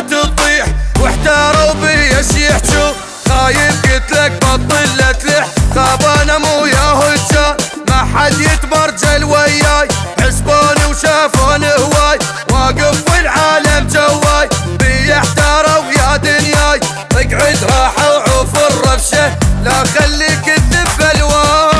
تطيح واحتاروا بي ايش يحجوا. خايف قلتلك بطل لا تلح، خاب انا مو يا هجان ما حد يتبرجل وياي. حسبوني وشافوني هواي واقف والعالم جواي، بي احتاروا يا دنياي. اقعد راحة وعوف الرفشة لا خليك تذب الوان.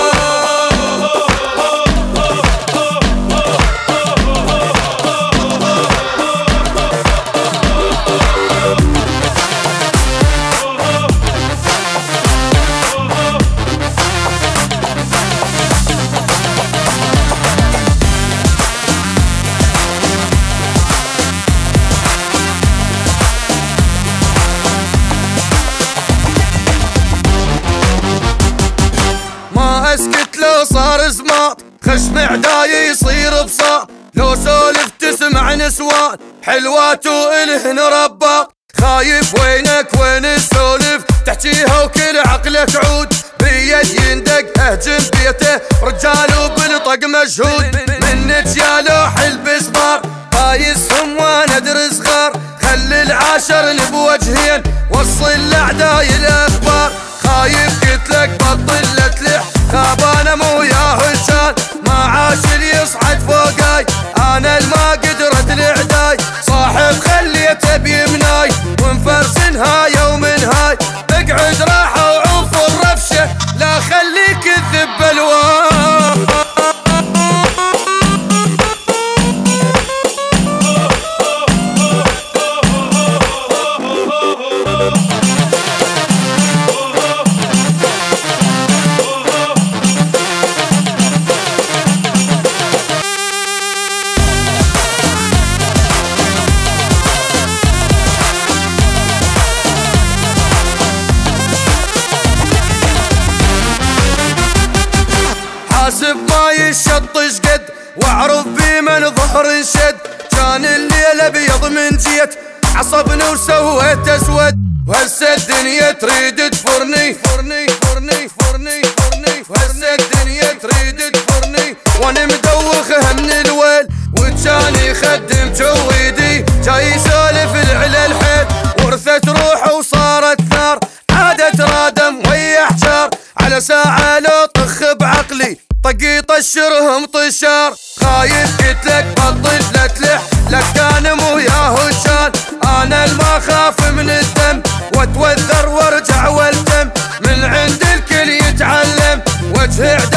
اسكت لو صار زماط خشم عداي يصير بساط. لو سولف تسمع نسوان حلوات والهن رباط. خايف وينك وين السولف تحكيها وكل عقلك عود. بيد يندق اهجم بيته رجال وبالطق مجهود. منك يا لوح البسبار بايسهم وانا ادري صغار. خلي العاشر بوجهين وصل لاعداي الاخبار. خايف قلتلك بطل لا تلح، خاب انا مو يا هجان ما عاش اللي يصعد فوقاي. انا الما قدرت العداي صاحب خليته بيمناي ومفرسن هاي ومن هاي. اقعد راحة وعوف الرفشة لا خليك تذب الوان. حاسب ما يشطش قد واعرف بمن ظهر انشد. كان الليل ابيض من جيت عصبني وسويت اسود. وهسه الدنيا تريد تفرني فرني فرني فرني فرني. وهسه الدنيا تريد تفرني وانا مدوخها من الويل. وكان يخدم جويدي جاي يسولف العلا الحيل. ورثت روحه وصارت نار عادت رادم ويا حجار. على ساعة لو طخ بعقلي طقي طشرهم طشار. خايف قلتلك بطل لا تلح لك انا مو يا هجان. انا الما خاف من الدم واتوذر وارجع والتم. من عند الكل يتعلم وجه